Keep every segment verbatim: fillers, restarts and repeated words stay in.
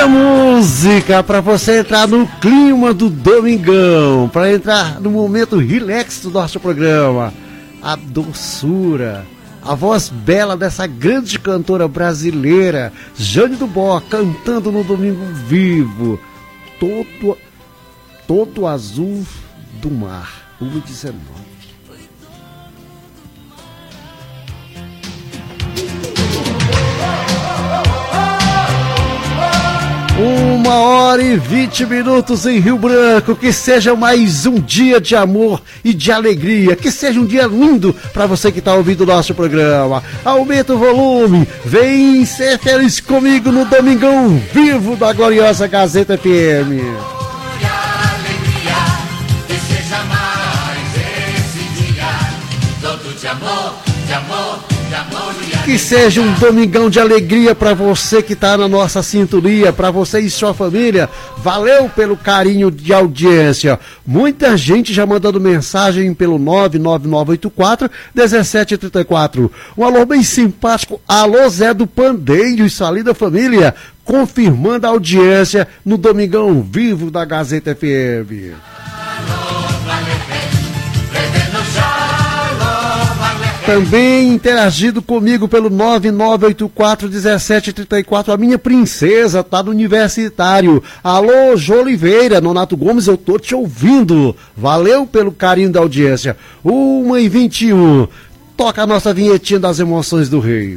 Muita música para você entrar no clima do domingão, para entrar no momento relax do nosso programa. A doçura, a voz bela dessa grande cantora brasileira, Jane do Bó, cantando no Domingo Vivo, todo, todo azul do mar, uma e dezenove. Uma hora e vinte minutos em Rio Branco. Que seja mais um dia de amor e de alegria. Que seja um dia lindo para você que está ouvindo o nosso programa. Aumenta o volume. Vem ser feliz comigo no Domingão Vivo da gloriosa Gazeta F M. Alegria, que seja mais esse dia todo de amor, de amor, de amor e Que seja um domingão de alegria para você que está na nossa sintonia, para você e sua família. Valeu pelo carinho de audiência. Muita gente já mandando mensagem pelo nove nove nove oito quatro um sete três quatro. Um alô bem simpático. Alô Zé do Pandeiro e sua linda família, confirmando a audiência no Domingão Vivo da Gazeta F M. Também interagido comigo pelo nove nove oito quatro um sete três quatro, a minha princesa tá no universitário. Alô, Jô Oliveira, Nonato Gomes, eu tô te ouvindo. Valeu pelo carinho da audiência. uma e vinte e um, toca a nossa vinhetinha das emoções do Rei.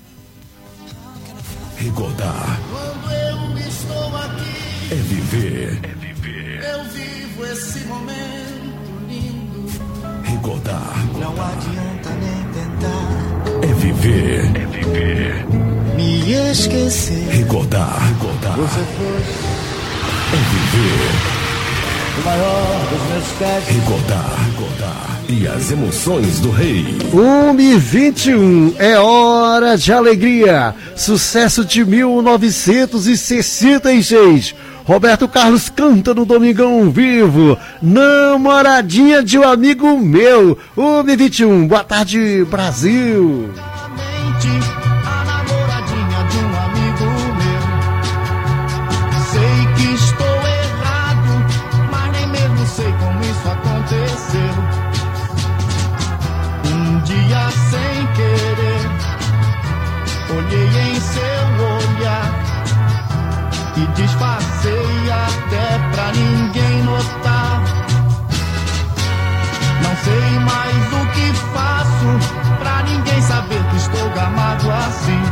Recordar Quando eu estou aqui, é viver, é viver. Eu vivo esse momento lindo. recordar Não adianta nem tentar é viver, é viver, me esquecer. recordar, recordar Você foi é viver, o maior dos meus pés. recordar, recordar e as emoções do rei. uma e vinte e um, é hora de alegria. Sucesso de mil novecentos e sessenta e seis. Roberto Carlos canta no Domingão Vivo, Namoradinha de um Amigo Meu. uma e vinte e um, boa tarde, Brasil. A namoradinha de um amigo meu. Sei que estou errado, mas nem mesmo sei como isso aconteceu. Um dia sem querer, olhei em seu olhar e disfarcei até pra ninguém notar. Não sei mais o que faço pra ninguém saber que estou gamado assim.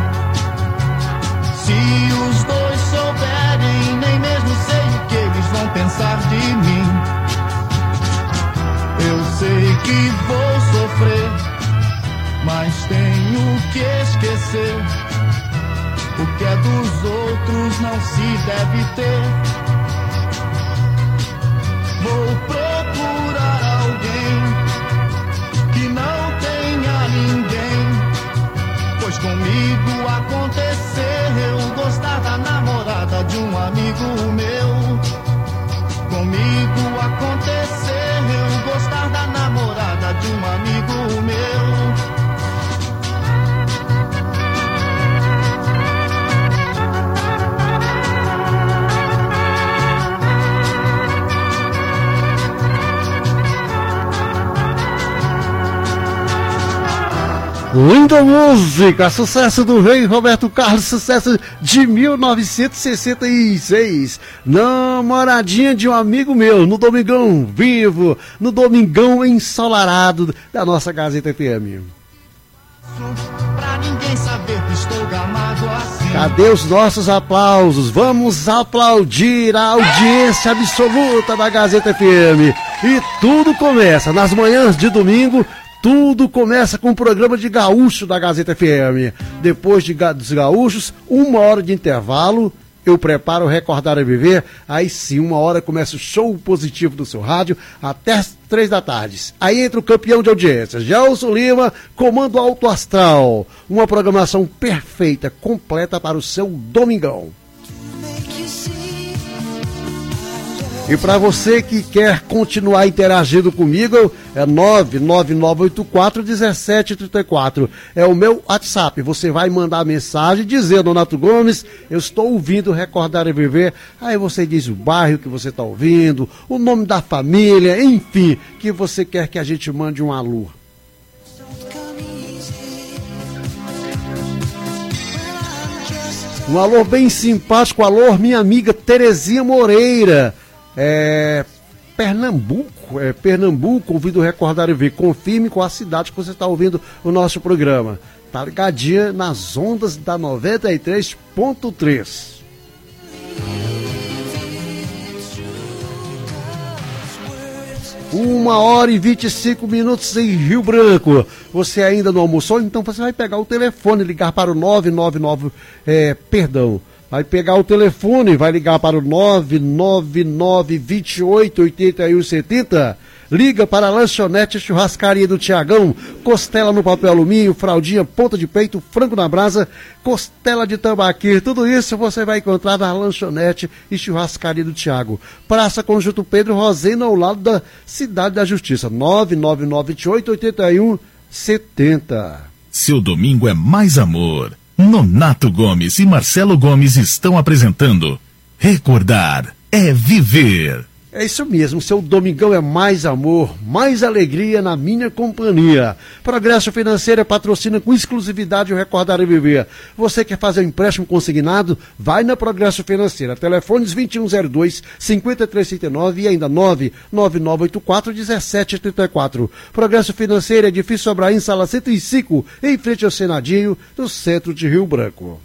Se os dois souberem, nem mesmo sei o que eles vão pensar de mim. Eu sei que vou sofrer, mas tenho que esquecer. O que é dos outros não se deve ter. Vou procurar alguém que não tenha ninguém, pois comigo aconteceu gostar da namorada de um amigo meu. Comigo aconteceu gostar da namorada de um amigo meu. Linda música, sucesso do rei Roberto Carlos, sucesso de mil novecentos e sessenta e seis. Namoradinha de um Amigo Meu, no Domingão Vivo, no Domingão Ensolarado da nossa Gazeta F M. Pra ninguém saber que estou gamado assim. Cadê os nossos aplausos? Vamos aplaudir a audiência absoluta da Gazeta F M. E tudo começa nas manhãs de domingo. Tudo começa com o programa de gaúcho da Gazeta F M. Depois de, dos gaúchos, uma hora de intervalo, eu preparo o Recordar e Viver. Aí sim, uma hora começa o show positivo do seu rádio, até as três da tarde. Aí entra o campeão de audiência, Gelson Lima, comando Alto Astral. Uma programação perfeita, completa para o seu domingão. E para você que quer continuar interagindo comigo, é nove nove nove oito quatro um sete três quatro. É o meu WhatsApp. Você vai mandar mensagem dizendo: Nato Gomes, eu estou ouvindo Recordar e Viver. Aí você diz o bairro que você está ouvindo, o nome da família, enfim, que você quer que a gente mande um alô. Um alô bem simpático, alô, minha amiga Terezinha Moreira. É, Pernambuco, é, Pernambuco, ouvindo Recordar e Ver. Confirme com a cidade que você está ouvindo o nosso programa. Tá ligadinha nas ondas da noventa e três ponto três. Uma hora e vinte e cinco minutos em Rio Branco. Você ainda não almoçou? Então você vai pegar o telefone e ligar para o nove nove nove, é, perdão. Vai pegar o telefone, vai ligar para o nove nove nove, dois oito, oito um sete zero. Liga para a lanchonete Churrascaria do Tiagão. Costela no papel alumínio, fraldinha, ponta de peito, frango na brasa, costela de tambaqui. Tudo isso você vai encontrar na lanchonete e Churrascaria do Tiago. Praça Conjunto Pedro Rosena, ao lado da Cidade da Justiça. nove nove nove, dois oito, oito um sete zero. Seu domingo é mais amor. Nonato Gomes e Marcelo Gomes estão apresentando Recordar é Viver. É isso mesmo, seu domingão é mais amor, mais alegria na minha companhia. Progresso Financeiro patrocina com exclusividade o Recordar e Viver. Você quer fazer um empréstimo consignado? Vai na Progresso Financeira. Telefones vinte e um zero dois, cinco três seis nove e ainda nove nove nove oito quatro um sete três quatro. Progresso Financeiro, Edifício Sobraim, sala cento e cinco, em frente ao Senadinho, no centro de Rio Branco.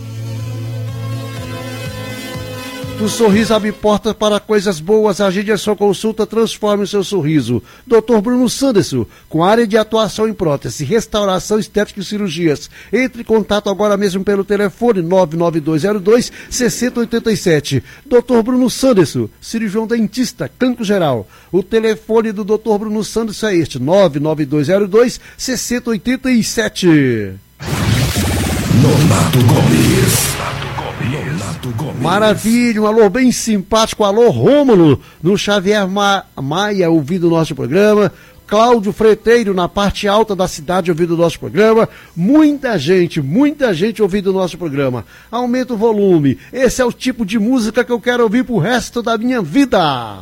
O sorriso abre portas para coisas boas. Agende a sua consulta, transforme o seu sorriso. doutor Bruno Sanderson, com área de atuação em prótese, restauração estética e cirurgias. Entre em contato agora mesmo pelo telefone nove nove dois zero dois, seis zero oito sete. doutor Bruno Sanderson, cirurgião dentista, clínico geral. O telefone do doutor Bruno Sanderson é este, nove nove dois zero dois, seis zero oito sete. Nonato Gomes. Nonato Gomes. Maravilha, um alô bem simpático, alô Rômulo, no Xavier Ma- Maia, ouvindo o nosso programa. Cláudio Freteiro, na parte alta da cidade, ouvindo o nosso programa. Muita gente, muita gente ouvindo o nosso programa. Aumenta o volume, esse é o tipo de música que eu quero ouvir pro resto da minha vida.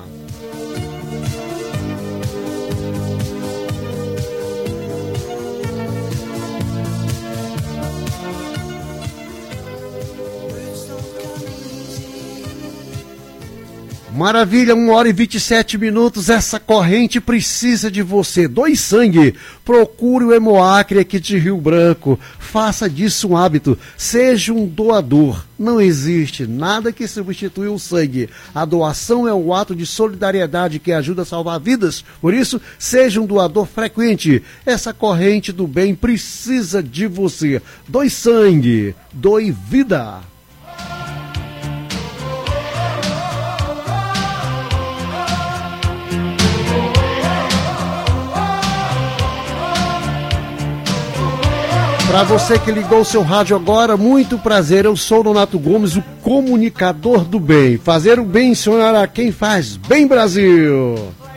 Maravilha, uma hora e vinte e sete minutos, essa corrente precisa de você. Doe sangue, procure o Hemoacre aqui de Rio Branco, faça disso um hábito, seja um doador. Não existe nada que substitua o sangue. A doação é um ato de solidariedade que ajuda a salvar vidas, por isso, seja um doador frequente. Essa corrente do bem precisa de você. Doe sangue, doe vida. Para você que ligou o seu rádio agora, muito prazer, eu sou o Nonato Gomes, o comunicador do bem. Fazer o bem, senhora, quem faz bem, Brasil.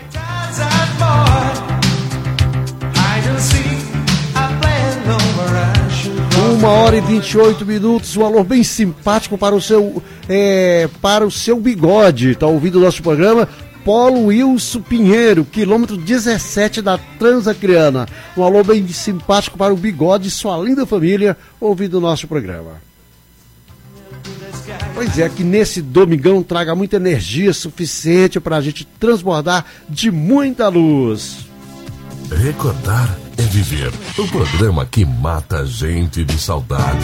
Uma hora e vinte e oito minutos, um alô bem simpático para o seu, é, para o seu bigode. Tá ouvindo o nosso programa? Polo Wilson Pinheiro, quilômetro dezessete da Transacriana. Um alô bem simpático para o bigode e sua linda família, ouvindo o nosso programa. Pois é, que nesse domingão traga muita energia suficiente para a gente transbordar de muita luz. Recordar é Viver, o programa que mata a gente de saudade.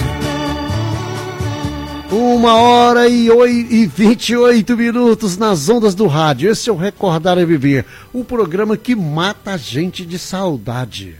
Uma hora e, oi, e vinte e oito minutos nas ondas do rádio. Esse é o Recordar é Viver, o programa que mata a gente de saudade.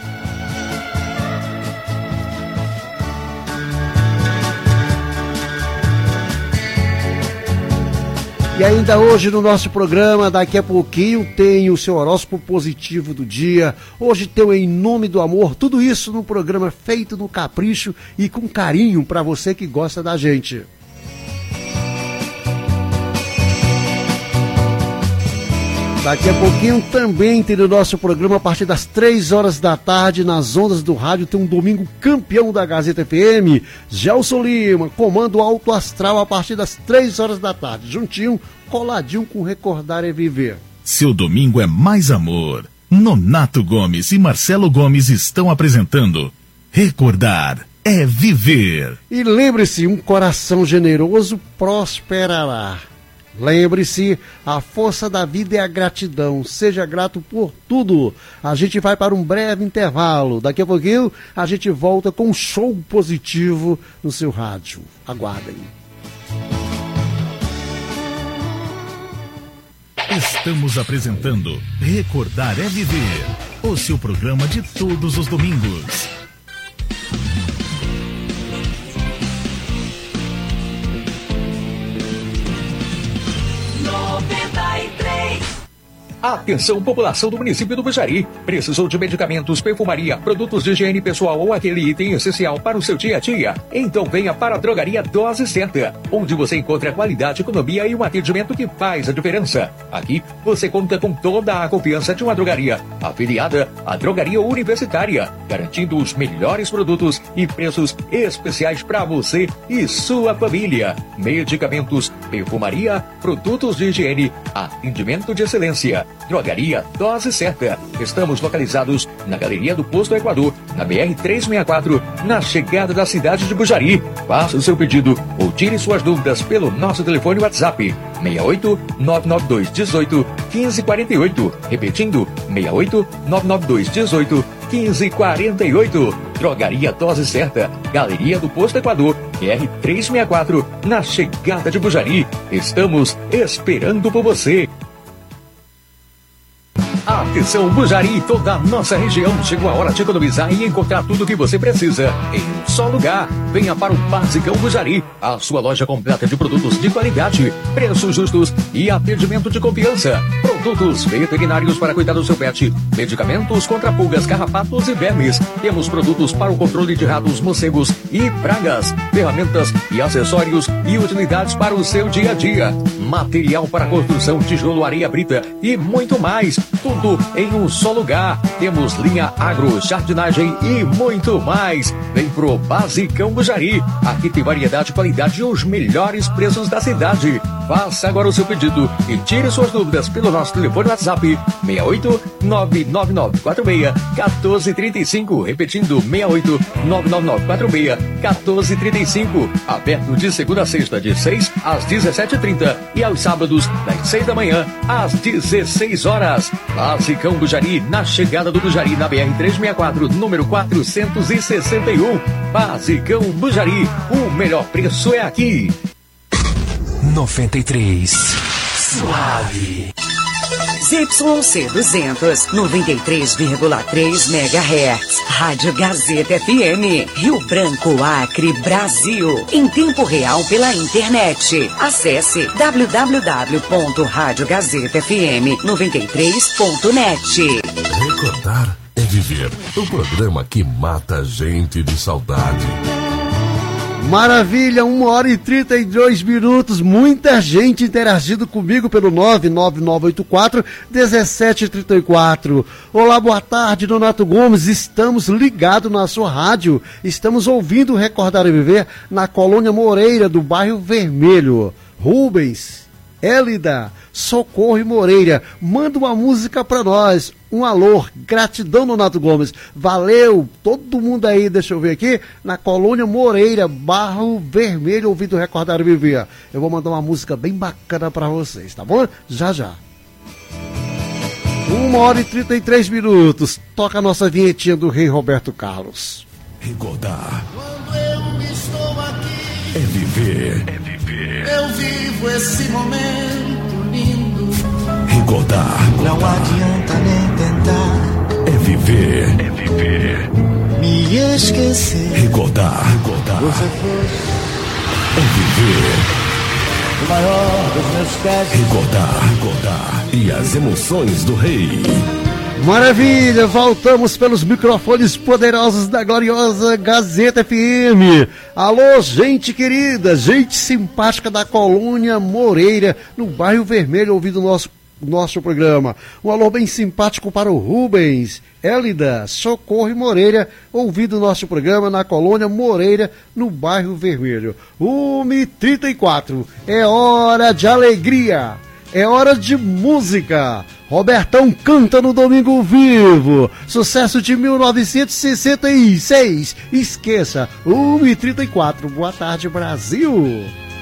E ainda hoje no nosso programa, daqui a pouquinho, tem o seu horóscopo positivo do dia. Hoje tem o Em Nome do Amor, tudo isso no programa feito no capricho e com carinho para você que gosta da gente. Daqui a pouquinho também tem o nosso programa a partir das três horas da tarde nas ondas do rádio. Tem um domingo campeão da Gazeta F M, Gelson Lima, comando Alto Astral a partir das três horas da tarde, juntinho, coladinho com Recordar é Viver. Seu domingo é mais amor. Nonato Gomes e Marcelo Gomes estão apresentando Recordar é Viver. E lembre-se, um coração generoso prosperará. Lembre-se, a força da vida é a gratidão. Seja grato por tudo. A gente vai para um breve intervalo. Daqui a pouquinho a gente volta com um show positivo no seu rádio. Aguardem. Estamos apresentando Recordar é Viver, o seu programa de todos os domingos. Atenção, população do município do Bujari. Precisou de medicamentos, perfumaria, produtos de higiene pessoal ou aquele item essencial para o seu dia a dia? Então venha para a Drogaria Dose Certa, onde você encontra qualidade, economia e um atendimento que faz a diferença. Aqui você conta com toda a confiança de uma drogaria afiliada à Drogaria Universitária, garantindo os melhores produtos e preços especiais para você e sua família. Medicamentos, perfumaria, produtos de higiene, atendimento de excelência. Drogaria Dose Certa. Estamos localizados na Galeria do Posto Equador, na B R trezentos e sessenta e quatro, na chegada da cidade de Bujari. Faça o seu pedido ou tire suas dúvidas pelo nosso telefone WhatsApp seis oito nove nove dois um oito um cinco quatro oito. Repetindo, seis oito nove nove dois um oito um cinco quatro oito. Drogaria Dose Certa, Galeria do Posto Equador, B R trezentos e sessenta e quatro, na chegada de Bujari. Estamos esperando por você. Atenção, Bujari e toda a nossa região. Chegou a hora de economizar e encontrar tudo o que você precisa em um só lugar. Venha para o Basicão Bujari, a sua loja completa de produtos de qualidade, preços justos e atendimento de confiança. Produtos veterinários para cuidar do seu pet, medicamentos contra pulgas, carrapatos e vermes. Temos produtos para o controle de ratos, morcegos e pragas, ferramentas e acessórios e utilidades para o seu dia a dia. Material para construção, tijolo, areia, brita e muito mais. Tudo em um só lugar. Temos linha agro, jardinagem e muito mais. Vem pro Basicão Bujari. Aqui tem variedade, qualidade e os melhores preços da cidade. Faça agora o seu pedido e tire suas dúvidas pelo nosso telefone WhatsApp seis oito nove nove nove quatro seis um quatro três cinco. Repetindo, seis oito nove nove nove quatro seis um quatro três cinco. Aberto de segunda a sexta, de seis às dezessete e trinta e aos sábados, das seis da manhã às dezesseis horas. Basicão Bujari, na chegada do Bujari, na B R trezentos e sessenta e quatro, número quatrocentos e sessenta e um. Basicão Bujari, o melhor preço é aqui. noventa e três. Suave. Y C duzentos, noventa e três vírgula três megahertz. Rádio Gazeta F M, Rio Branco, Acre, Brasil. Em tempo real pela internet. Acesse w w w ponto rádio gazeta f m noventa e três ponto net. Recordar é Viver, o programa que mata a gente de saudade. Maravilha, uma hora e trinta e dois minutos, muita gente interagindo comigo pelo nove nove nove oito quatro um sete três quatro. Olá, boa tarde, Nonato Gomes, estamos ligados na sua rádio, estamos ouvindo Recordar e Viver na Colônia Moreira, do bairro Vermelho. Rubens, Élida, Socorro e Moreira, manda uma música pra nós, um alô, gratidão, Nonato Gomes, valeu, todo mundo aí, deixa eu ver aqui, na Colônia Moreira, Barro Vermelho, ouvindo Recordar e Viver. Eu vou mandar uma música bem bacana pra vocês, tá bom? Já, já. Uma hora e trinta e três minutos, toca a nossa vinhetinha do Rei Roberto Carlos. Recordar Quando eu estou aqui, é viver, É viver. eu vivo esse momento lindo. recordar Não adianta nem tentar é viver, É viver. me esquecer. recordar, recordar Você foi é viver, o maior dos meus testes. recordar, recordar e as emoções do rei. Maravilha, voltamos pelos microfones poderosos da gloriosa Gazeta F M. Alô, gente querida, gente simpática da Colônia Moreira, no bairro Vermelho, ouvindo o nosso nosso programa. Um alô bem simpático para o Rubens, Élida, Socorro e Moreira, ouvindo o nosso programa na colônia Moreira, no bairro Vermelho. uma e trinta e quatro, é hora de alegria, é hora de música. Robertão canta no Domingo Vivo, sucesso de mil novecentos e sessenta e seis, esqueça, uma e trinta e quatro, boa tarde Brasil.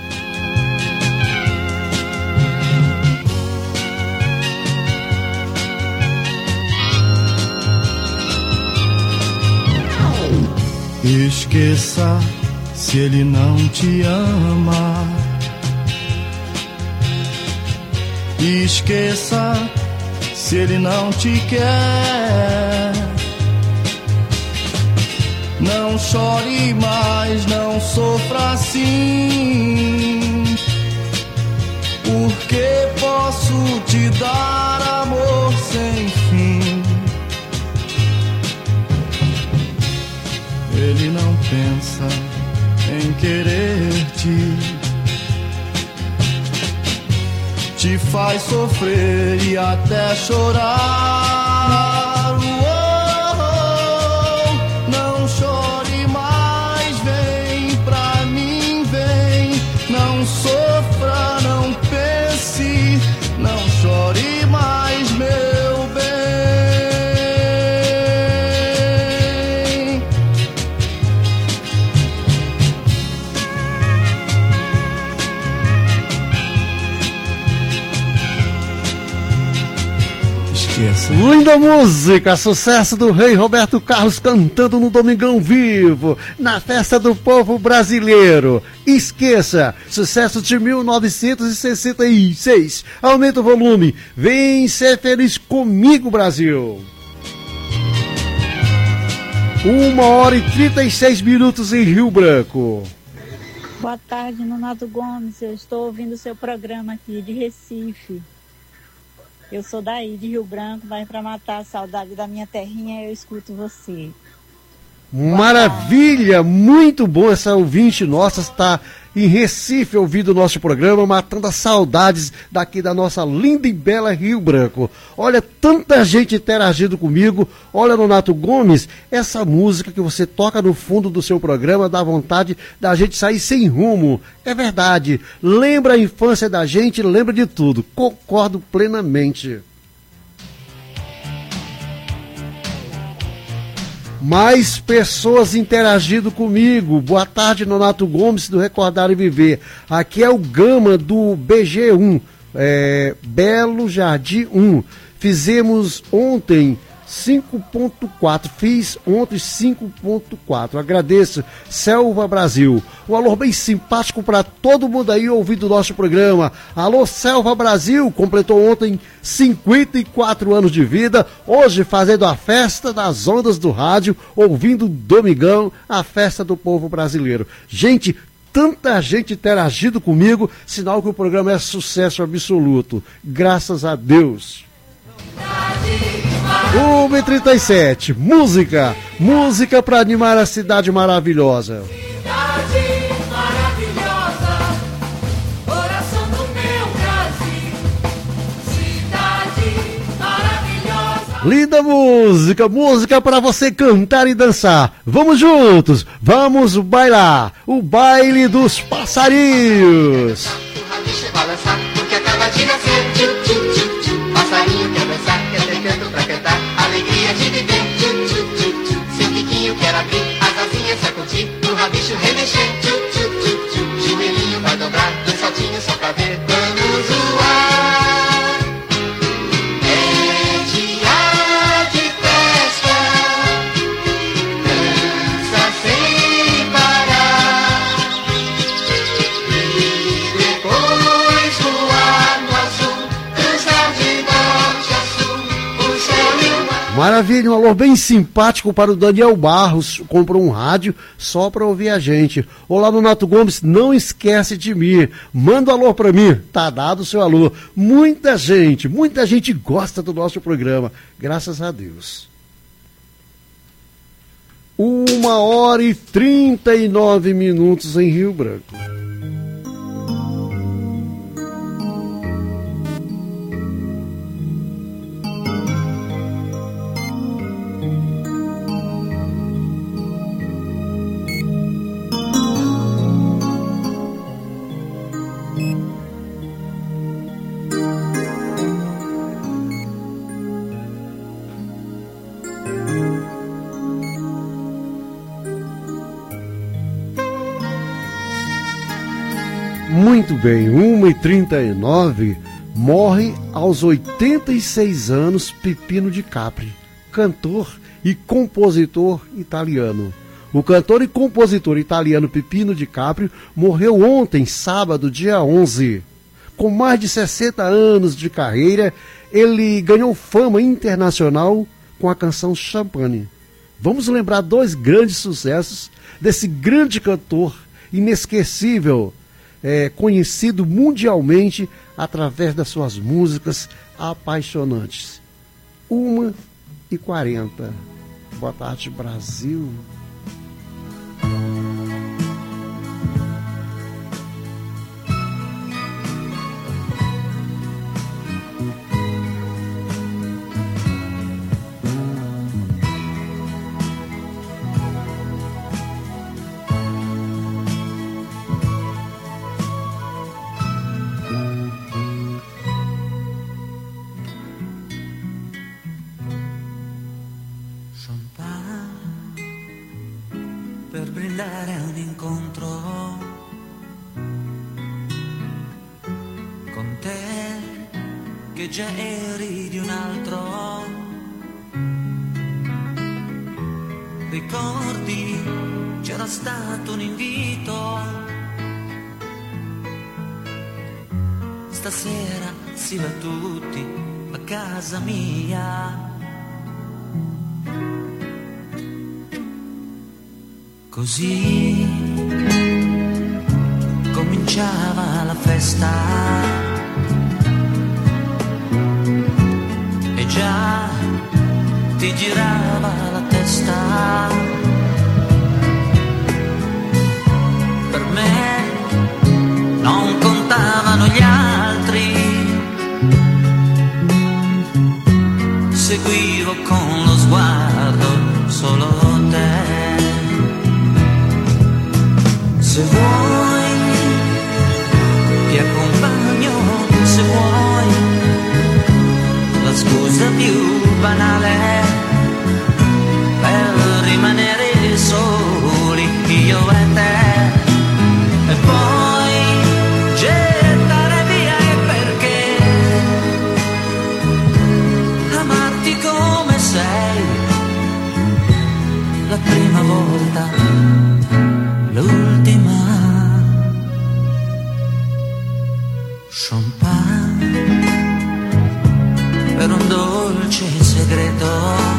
Esqueça se ele não te ama. Esqueça se ele não te quer. Não chore mais, não sofra assim, porque posso te dar amor sem fim. Ele não pensa em querer-te, te faz sofrer e até chorar. Oh, não chore mais, vem pra mim, vem. Não sofra, não pense, não chore mais, meu bem. Linda música, sucesso do rei Roberto Carlos cantando no Domingão Vivo, na festa do povo brasileiro. Esqueça, sucesso de mil novecentos e sessenta e seis. Aumenta o volume, vem ser feliz comigo, Brasil. Uma hora e trinta e seis minutos em Rio Branco. Boa tarde, Nonato Gomes, eu estou ouvindo o seu programa aqui de Recife. Eu sou daí, de Rio Branco, mas para matar a saudade da minha terrinha, eu escuto você. Maravilha, muito bom essa ouvinte nossa, está em Recife ouvindo o nosso programa, matando as saudades daqui da nossa linda e bela Rio Branco. Olha, tanta gente interagindo comigo. Olha, Nonato Gomes, essa música que você toca no fundo do seu programa dá vontade da gente sair sem rumo. É verdade, lembra a infância da gente, lembra de tudo. Concordo plenamente. Mais pessoas interagindo comigo. Boa tarde, Nonato Gomes, do Recordar e Viver. Aqui é o Gama do B G um, é, Belo Jardim um. Fizemos ontem cinco ponto quatro. Fiz ontem cinco ponto quatro. Agradeço, Selva Brasil. Um alô bem simpático para todo mundo aí ouvindo o nosso programa. Alô, Selva Brasil, completou ontem cinquenta e quatro anos de vida. Hoje fazendo a festa das ondas do rádio, ouvindo Domingão, a festa do povo brasileiro. Gente, tanta gente interagindo comigo, sinal que o programa é sucesso absoluto. Graças a Deus. uma e trinta e sete, música, música para animar a cidade maravilhosa. Cidade maravilhosa, coração do meu Brasil. Cidade maravilhosa. Linda música, música para você cantar e dançar. Vamos juntos, vamos bailar, o baile dos passarinhos. O rabicho balançar, porque acaba de nascer. Tchu, tchu, tchu, tchu. Passarinho quer dançar, quer ter canto pra cantar. Alegria de viver. Tchu, tchu, tchu, tchu. Seu biquinho quer abrir, as asinhas sacudir. O rabicho remexer. Tchu, tchu, tchu, tchu. Joelhinho vai dobrar, dois saltinhos só pra ver. Vamos voar. É dia de festa. Dança sem parar. E depois voar no azul. Cruzar de norte a sul. O céu e o mar. Maravilha, um alô bem simpático para o Daniel Barros, comprou um rádio só para ouvir a gente. Olá, Nonato Gomes, não esquece de mim, manda um alô para mim, tá dado o seu alô. Muita gente, muita gente gosta do nosso programa, graças a Deus. Uma hora e trinta e nove minutos em Rio Branco. bem, uma e trinta e nove, morre aos oitenta e seis anos Peppino Di Capri, cantor e compositor italiano. O cantor e compositor italiano Peppino Di Capri morreu ontem, sábado, dia onze. Com mais de sessenta anos de carreira, ele ganhou fama internacional com a canção Champagne. Vamos lembrar dois grandes sucessos desse grande cantor inesquecível, é, conhecido mundialmente através das suas músicas apaixonantes. uma e quarenta. Boa tarde, Brasil. Per brindare a un incontro con te che già eri di un altro. Ricordi, c'era stato un invito, stasera si va tutti a casa mia. Così cominciava la festa e già ti girava la testa. Per me non contavano gli altri, seguivo con lo sguardo solo te. Se vuoi ti accompagno, se vuoi la scusa più banale per rimanere soli io e te, e poi gettare via il perché, amarti come sei la prima volta, l'ultima. Champagne per un dolce segreto,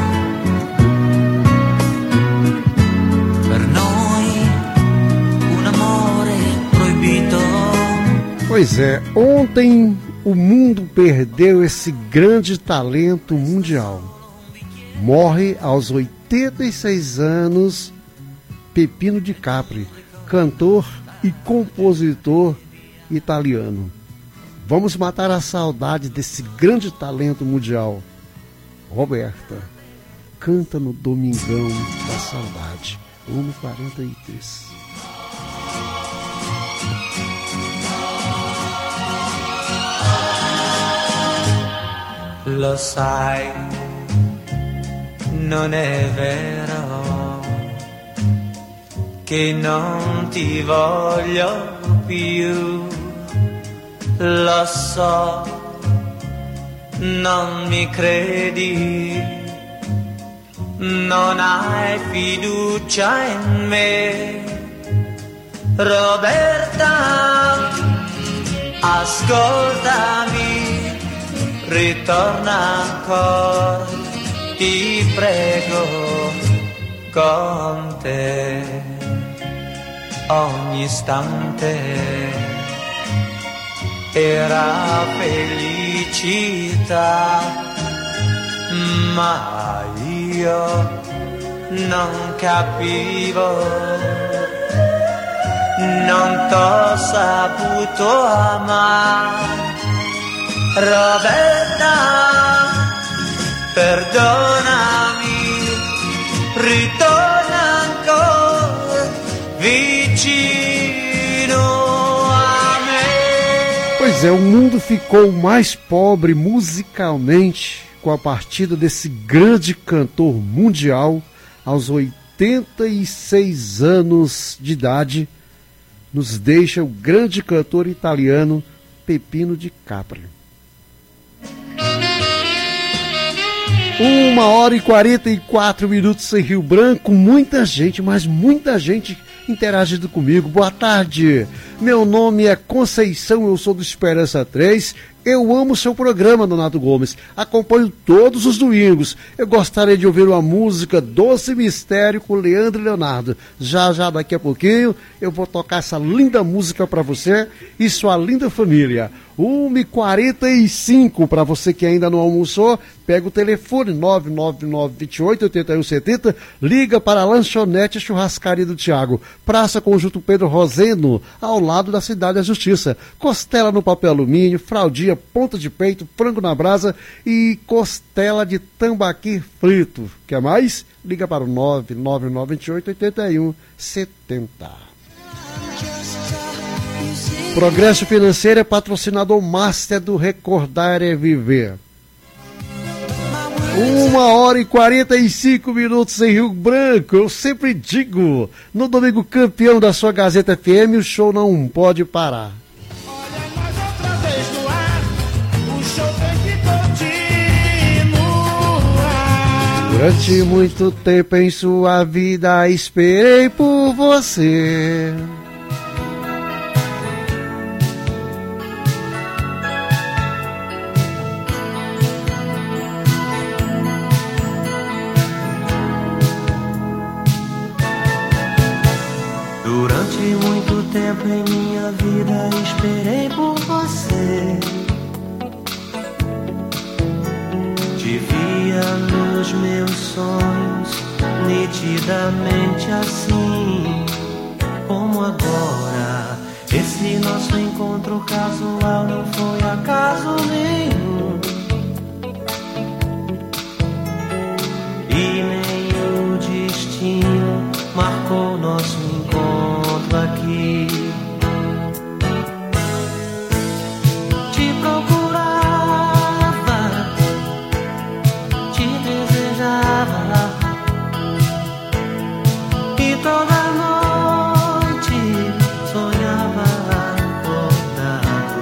per noi un amore proibito. Pois é, ontem o mundo perdeu esse grande talento mundial. Morre aos oitenta e seis anos Peppino Di Capri, cantor e compositor italiano. Vamos matar a saudade desse grande talento mundial. Roberta, canta no Domingão da Saudade, uma e quarenta e três. Lo sai, non è vero che non ti voglio più, lo so, non mi credi, non hai fiducia in me. Roberta, ascoltami, ritorna ancora, ti prego, con te ogni istante era felicità, ma io non capivo, non t'ho saputo amare. Roberta, perdonami, ritorna ancora vicino a me. Pois é, o mundo ficou mais pobre musicalmente com a partida desse grande cantor mundial aos oitenta e seis anos de idade, nos deixa o grande cantor italiano Peppino de Capri. Uma hora e quarenta e quatro minutos em Rio Branco, muita gente, mas muita gente interagindo comigo. Boa tarde, meu nome é Conceição, eu sou do Esperança três. Eu amo seu programa, Donato Gomes. Acompanho todos os domingos. Eu gostaria de ouvir uma música Doce Mistério com Leandro e Leonardo. Já, já, daqui a pouquinho, eu vou tocar essa linda música para você e sua linda família. uma e quarenta e cinco, para você que ainda não almoçou, pega o telefone nove nove nove, dois oito, oito um sete zero, liga para a Lanchonete Churrascaria do Tiago, Praça Conjunto Pedro Rosendo, ao lado da Cidade da Justiça. Costela no papel alumínio, fraldinha, ponta de peito, frango na brasa e costela de tambaqui frito. Quer mais? Liga para o nove nove nove, dois oito, oito um sete zero. Progresso Financeiro é patrocinador master do Recordar é Viver. Uma hora e quarenta e cinco minutos em Rio Branco. Eu sempre digo, no domingo campeão da sua Gazeta F M, o show não pode parar. Durante muito tempo em sua vida esperei por você. Durante muito tempo em minha vida esperei por você. Te via nos meus sonhos, nitidamente assim como agora. Esse nosso encontro casual não foi acaso nenhum, e nem o destino marcou nosso encontro aqui. Te procurava, te desejava, e toda noite sonhava acordado.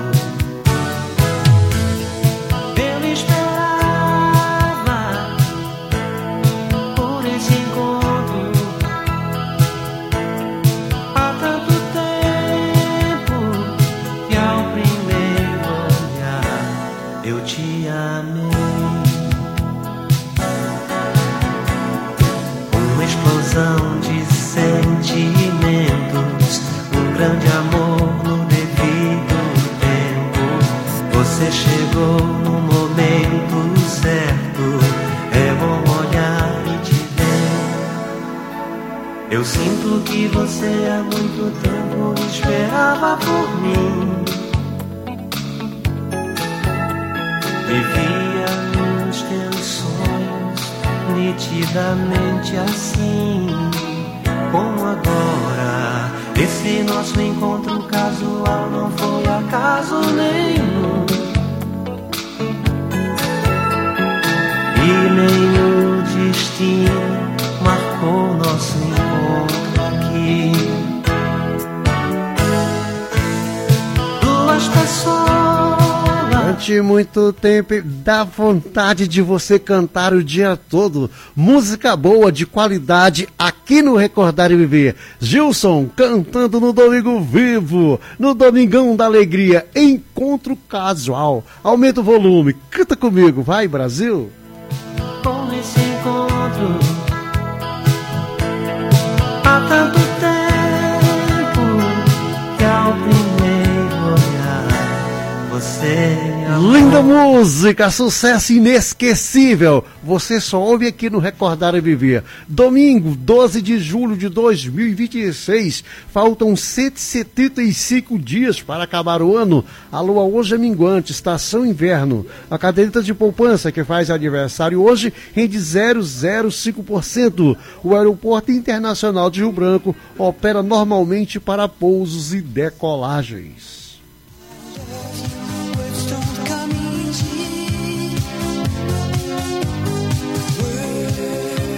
Eu esperava por esse encontro há tanto tempo, que ao primeiro olhar eu te amei. Uma explosão de sentimentos, um grande amor no devido tempo. Você chegou no momento certo, é bom olhar e te ver. Eu sinto que você há muito tempo esperava por mim. Vivia nos teus sonhos, nitidamente assim como agora. Esse nosso encontro casual não foi acaso nenhum, e nem o destino marcou nosso encontro aqui. Duas pessoas. Durante muito tempo, dá vontade de você cantar o dia todo. Música boa, de qualidade, aqui no Recordar e Viver. Gilson cantando no Domingo Vivo, no Domingão da Alegria. Encontro casual. Aumenta o volume, canta comigo, vai Brasil. Com esse encontro há tanto tempo, que ao primeiro olhar você me amou. Linda música, sucesso inesquecível. Você só ouve aqui no Recordar e Viver. Domingo, doze de julho de dois mil e vinte e seis. Faltam cento e setenta e cinco dias para acabar o ano. A lua hoje é minguante, estação inverno. A caderneta de poupança que faz aniversário hoje rende zero vírgula zero cinco por cento. O Aeroporto Internacional de Rio Branco opera normalmente para pousos e decolagens.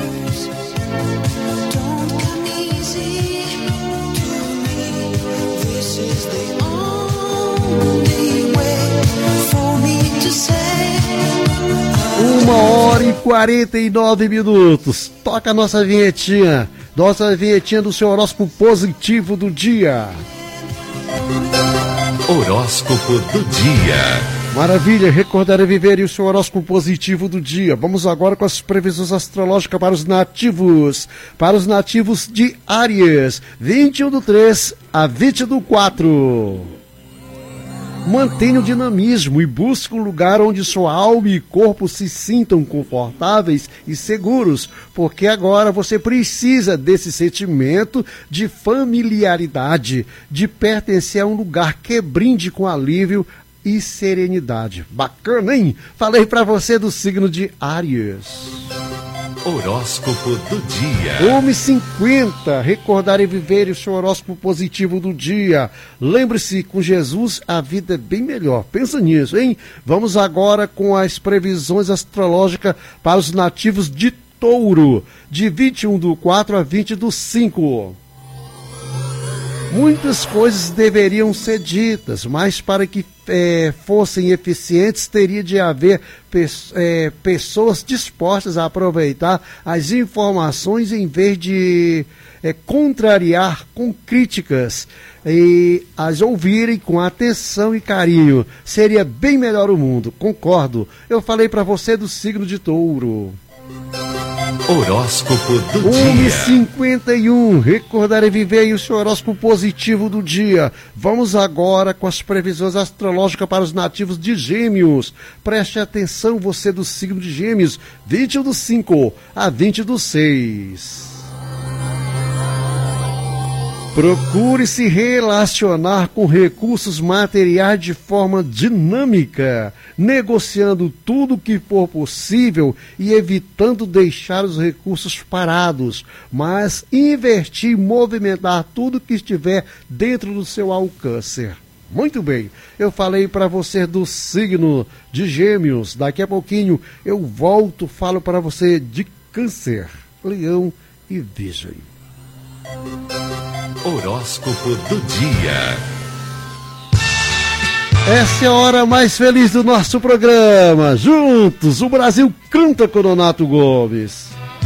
Don't come easy to me. quarenta e nove minutos. Toca a nossa vinhetinha. Nossa vinhetinha do seu horóscopo positivo do dia. Horóscopo do dia. Maravilha, recordar e viver e o seu horóscopo positivo do dia. Vamos agora com as previsões astrológicas para os nativos. Para os nativos de Áries, vinte e um do três a vinte do quatro. Mantenha o dinamismo e busque um lugar onde sua alma e corpo se sintam confortáveis e seguros, porque agora você precisa desse sentimento de familiaridade, de pertencer a um lugar que brinde com alívio e serenidade. Bacana, hein? Falei pra você do signo de Áries. Horóscopo do dia. uma e cinquenta. Recordar e viver o seu horóscopo positivo do dia. Lembre-se, com Jesus a vida é bem melhor. Pensa nisso, hein? Vamos agora com as previsões astrológicas para os nativos de Touro, de vinte e um do quatro a vinte do cinco. Muitas coisas deveriam ser ditas, mas para que é, fossem eficientes, teria de haver pe é, pessoas dispostas a aproveitar as informações em vez de é, contrariar com críticas e as ouvirem com atenção e carinho. Seria bem melhor o mundo, concordo. Eu falei para você do signo de Touro. Horóscopo do uma dia. e cinquenta e um. Recordar e viver e o seu horóscopo positivo do dia. Vamos agora com as previsões astrológicas para os nativos de Gêmeos. Preste atenção, você do signo de Gêmeos, vinte e um do cinco a vinte do seis. Procure se relacionar com recursos materiais de forma dinâmica, negociando tudo o que for possível e evitando deixar os recursos parados, mas investir e movimentar tudo que estiver dentro do seu alcance. Muito bem, eu falei para você do signo de Gêmeos. Daqui a pouquinho eu volto, falo para você de Câncer, Leão e Virgem. Horóscopo do dia. Essa é a hora mais feliz do nosso programa. Juntos, o Brasil canta com Nonato Gomes.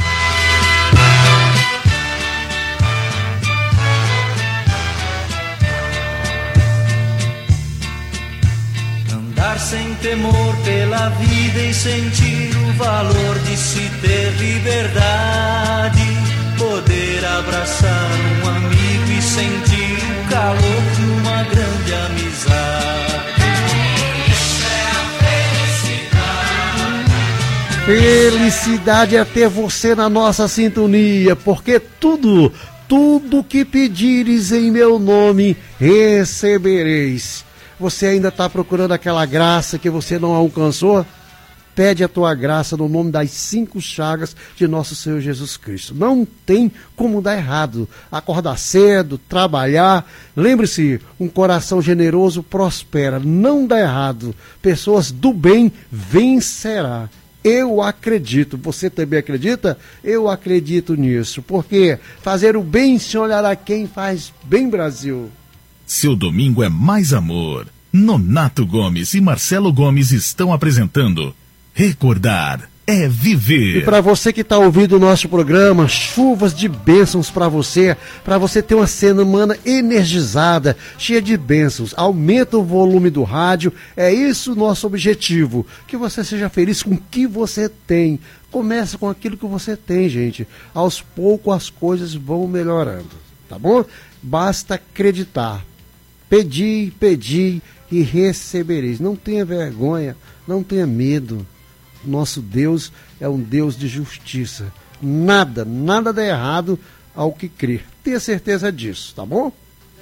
Andar sem temor pela vida e sentir o valor de se ter liberdade. Poder abraçar um amigo e sentir o calor de uma grande amizade. Isso é a felicidade. Felicidade é ter você na nossa sintonia, porque tudo, tudo que pedires em meu nome, recebereis. Você ainda está procurando aquela graça que você não alcançou? Pede a tua graça no nome das cinco chagas de nosso Senhor Jesus Cristo. Não tem como dar errado. Acordar cedo, trabalhar. Lembre-se, um coração generoso prospera. Não dá errado. Pessoas do bem vencerá. Eu acredito. Você também acredita? Eu acredito nisso. Porque fazer o bem sem olhar a quem faz bem, Brasil. Seu domingo é mais amor. Nonato Gomes e Marcelo Gomes estão apresentando Recordar é Viver. E para você que está ouvindo o nosso programa, chuvas de bênçãos para você, para você ter uma semana energizada, cheia de bênçãos. Aumenta o volume do rádio, é isso o nosso objetivo. Que você seja feliz com o que você tem. Começa com aquilo que você tem, gente. Aos poucos as coisas vão melhorando, tá bom? Basta acreditar. Pedi, pedi e recebereis. Não tenha vergonha, não tenha medo. Nosso Deus é um Deus de justiça. Nada, nada dá errado ao que crer. Tenha certeza disso, tá bom?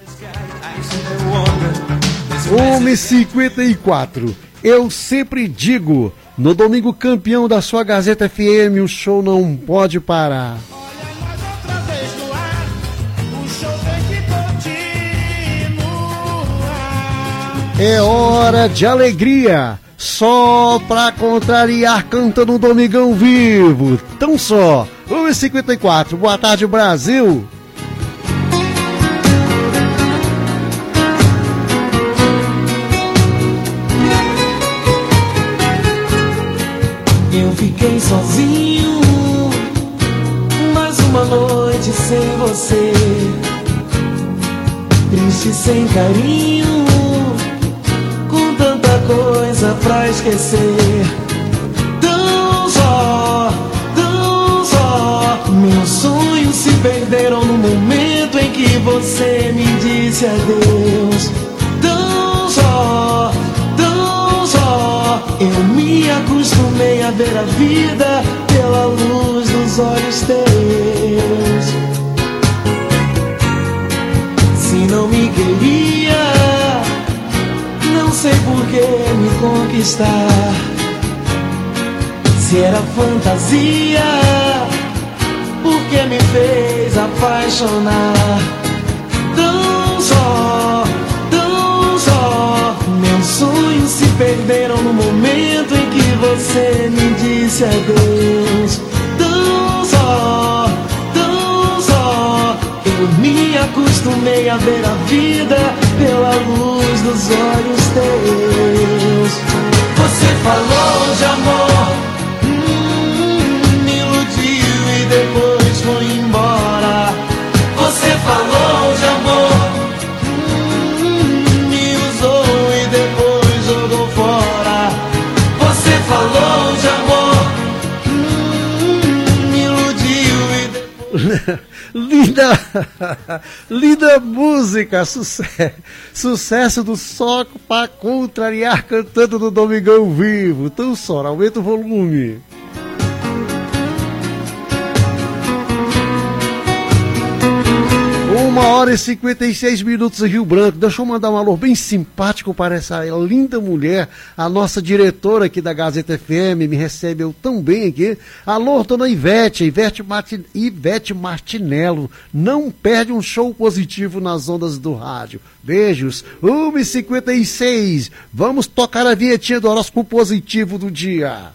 uma e cinquenta e quatro. Eu sempre digo, no domingo campeão da sua Gazeta F M, o show não pode parar. É hora de alegria. Só pra contrariar, canta no Domingão Vivo. Tão só. uma e cinquenta e quatro. Boa tarde, Brasil. Eu fiquei sozinho, mais uma noite sem você, triste sem carinho, com tanta coisa pra esquecer. Tão só, tão só, meus sonhos se perderam no momento em que você me disse adeus. Tão só, tão só, eu me acostumei a ver a vida pela luz dos olhos teus. Se não me queria, não sei por que me conquistar. Se era fantasia, por que me fez apaixonar? Tão só, tão só, meus sonhos se perderam no momento em que você me disse adeus. Tão só, tão só, eu me acostumei a ver a vida pela luz dos olhos teus. Você falou de amor, hum, me iludiu e depois foi embora. Você falou de amor, hum, me usou e depois jogou fora. Você falou de amor, hum, me iludiu e depois... Linda, linda música, sucesso, sucesso do Soco pra contrariar, cantando no Domingão Vivo. Então, só, aumenta o volume. Uma hora e cinquenta e seis minutos em Rio Branco. Deixa eu mandar um alô bem simpático para essa linda mulher, a nossa diretora aqui da Gazeta F M, me recebeu tão bem aqui. Alô, dona Ivete, Ivete, Martin, Ivete Martinello, não perde um show positivo nas ondas do rádio. Beijos. uma e cinquenta e seis, vamos tocar a vinhetinha do horóscopo positivo do dia.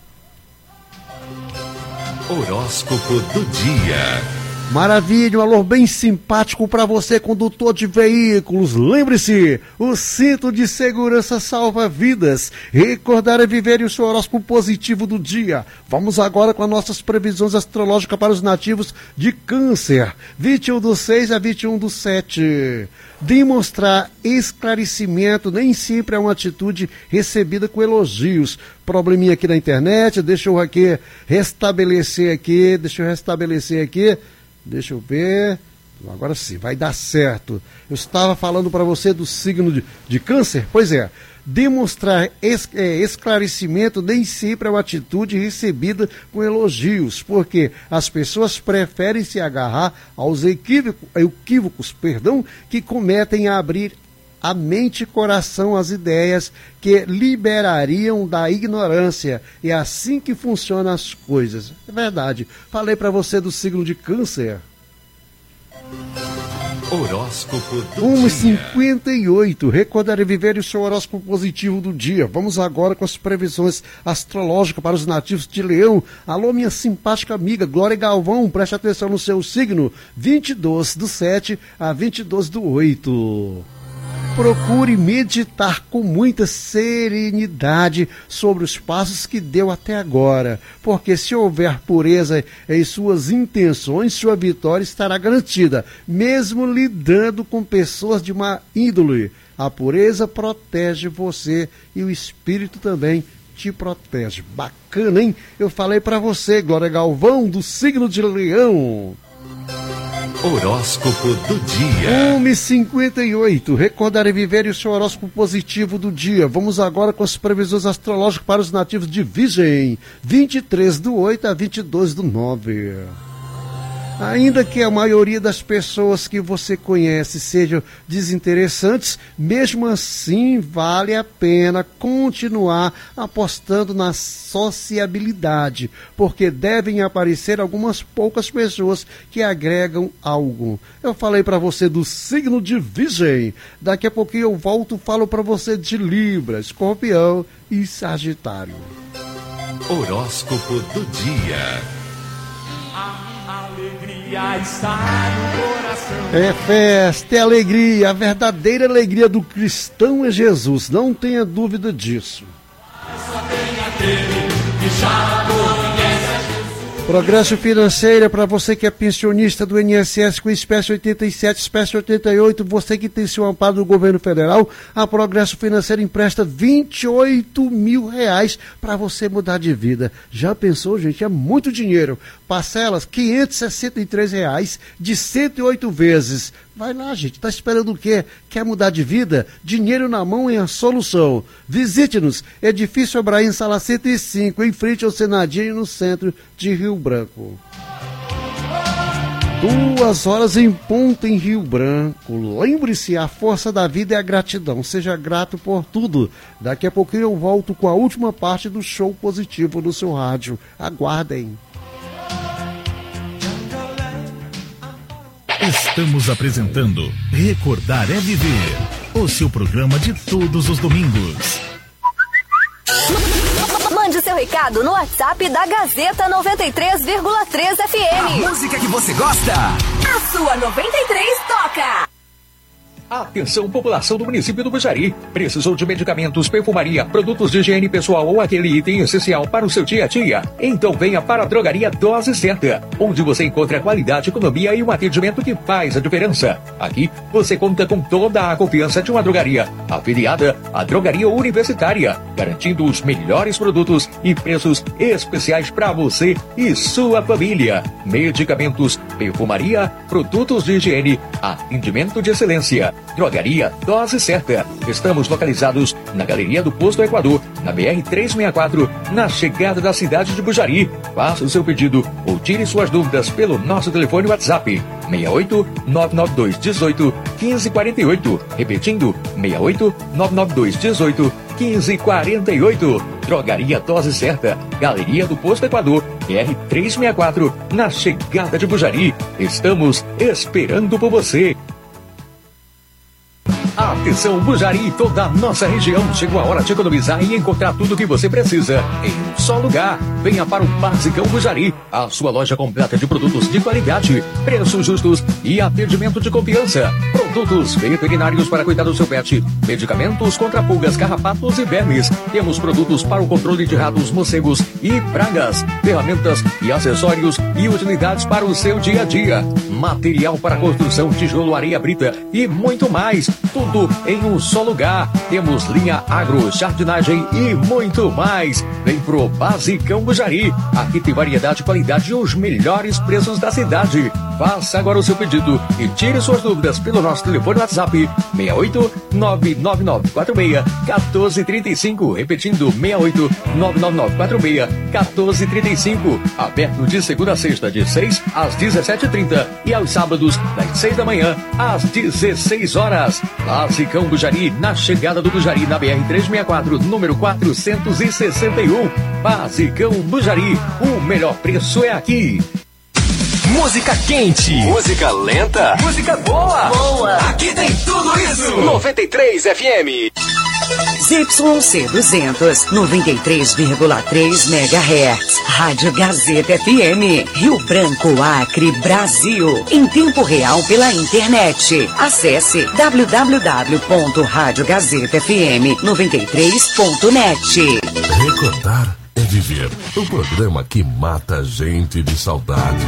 Horóscopo do dia. Maravilha, um alô bem simpático para você, condutor de veículos. Lembre-se, o cinto de segurança salva vidas. Recordar é viver e o seu horóscopo positivo do dia. Vamos agora com as nossas previsões astrológicas para os nativos de Câncer. vinte e um do seis a vinte e um do sete. Demonstrar esclarecimento nem sempre é uma atitude recebida com elogios. Probleminha aqui na internet, deixa eu aqui restabelecer aqui, deixa eu restabelecer aqui. Deixa eu ver, agora sim, vai dar certo. Eu estava falando para você do signo de, de Câncer, pois é, demonstrar es, é, esclarecimento nem sempre é uma atitude recebida com elogios, porque as pessoas preferem se agarrar aos equívocos, equívocos perdão, que cometem a abrir a mente e coração às ideias que liberariam da ignorância. É assim que funcionam as coisas. É verdade. Falei para você do signo de Câncer. Horóscopo do uma e dia. cinquenta e oito. Recordar e viver o seu horóscopo positivo do dia. Vamos agora com as previsões astrológicas para os nativos de Leão. Alô, minha simpática amiga Glória Galvão, preste atenção no seu signo. vinte e dois do sete a vinte e dois do oito. Procure meditar com muita serenidade sobre os passos que deu até agora, porque se houver pureza em suas intenções, sua vitória estará garantida, mesmo lidando com pessoas de má índole. A pureza protege você e o espírito também te protege. Bacana, hein? Eu falei para você, Glória Galvão, do signo de Leão. Horóscopo do dia. uma e cinquenta e oito. Recordar e viver e o seu horóscopo positivo do dia. Vamos agora com as previsões astrológicas para os nativos de Virgem. vinte e três do oito a vinte e dois do nove. Ainda que a maioria das pessoas que você conhece sejam desinteressantes, mesmo assim vale a pena continuar apostando na sociabilidade, porque devem aparecer algumas poucas pessoas que agregam algo. Eu falei para você do signo de Virgem, daqui a pouquinho eu volto e falo para você de Libra, Escorpião e Sagitário. Horóscopo do dia. Está no coração. É festa, é alegria, a verdadeira alegria do cristão é Jesus, não tenha dúvida disso. Só tem aquele que se já conhece. Progresso Financeira, para você que é pensionista do I N S S com espécie oitenta e sete, espécie oitenta e oito, você que tem seu amparo do governo federal, a Progresso Financeira empresta vinte e oito mil reais para você mudar de vida. Já pensou, gente? É muito dinheiro. Parcelas quinhentos e sessenta e três reais de cento e oito vezes. Vai lá, gente. Tá esperando o quê? Quer mudar de vida? Dinheiro na mão é a solução. Visite-nos. Edifício Abraim, sala cento e cinco, em frente ao Senadinho, no centro de Rio Branco. Duas horas em ponto em Rio Branco. Lembre-se, a força da vida é a gratidão. Seja grato por tudo. Daqui a pouquinho eu volto com a última parte do show positivo do seu rádio. Aguardem. Estamos apresentando Recordar é Viver, o seu programa de todos os domingos. Mande seu recado no WhatsApp da Gazeta noventa e três vírgula três F M. A música que você gosta. A sua noventa e três toca. Atenção, população do município do Bujari. Precisou de medicamentos, perfumaria, produtos de higiene pessoal ou aquele item essencial para o seu dia a dia? Então venha para a Drogaria Dose Certa, onde você encontra qualidade, economia e um atendimento que faz a diferença. Aqui você conta com toda a confiança de uma drogaria afiliada à Drogaria Universitária, garantindo os melhores produtos e preços especiais para você e sua família. Medicamentos, perfumaria, produtos de higiene, atendimento de excelência. Drogaria Dose Certa. Estamos localizados na Galeria do Posto Equador, na B R trezentos e sessenta e quatro, na chegada da cidade de Bujari. Faça o seu pedido ou tire suas dúvidas pelo nosso telefone WhatsApp seis oito nove nove dois um oito um cinco quatro oito. Repetindo, seis oito nove nove dois um oito um cinco quatro oito. Drogaria Dose Certa, Galeria do Posto Equador, B R trezentos e sessenta e quatro, na chegada de Bujari. Estamos esperando por você. Atenção, Bujari e toda a nossa região. Chegou a hora de economizar e encontrar tudo o que você precisa em um só lugar. Venha para o Basicão Bujari, a sua loja completa de produtos de qualidade, preços justos e atendimento de confiança. Produtos veterinários para cuidar do seu pet, medicamentos contra pulgas, carrapatos e vermes. Temos produtos para o controle de ratos, morcegos e pragas, ferramentas e acessórios e utilidades para o seu dia a dia. Material para construção, tijolo, areia, brita e muito mais. Tudo em um só lugar. Temos linha agro, jardinagem e muito mais. Vem pro Basicão Bujari. Aqui tem variedade, qualidade e os melhores preços da cidade. Faça agora o seu pedido e tire suas dúvidas pelo nosso telefone WhatsApp seis oito nove nove nove quatro seis um quatro três cinco. Repetindo, seis oito nove nove nove quatro seis um quatro três cinco. Aberto de segunda a sexta, de seis às dezessete e trinta e aos sábados, das seis da manhã às dezesseis horas. Basicão Bujari, na chegada do Bujari, na B R trezentos e sessenta e quatro, número quatrocentos e sessenta e um. Basicão Bujari, o melhor preço é aqui. Música quente, música lenta, música boa. Boa. Aqui tem tudo isso. noventa e três F M. Z Y C duzentos, noventa e três vírgula três megahertz. Rádio Gazeta F M. Rio Branco, Acre, Brasil. Em tempo real pela internet. Acesse w w w ponto rádio gazeta f m noventa e três ponto net. Recordar é viver. O programa que mata a gente de saudade.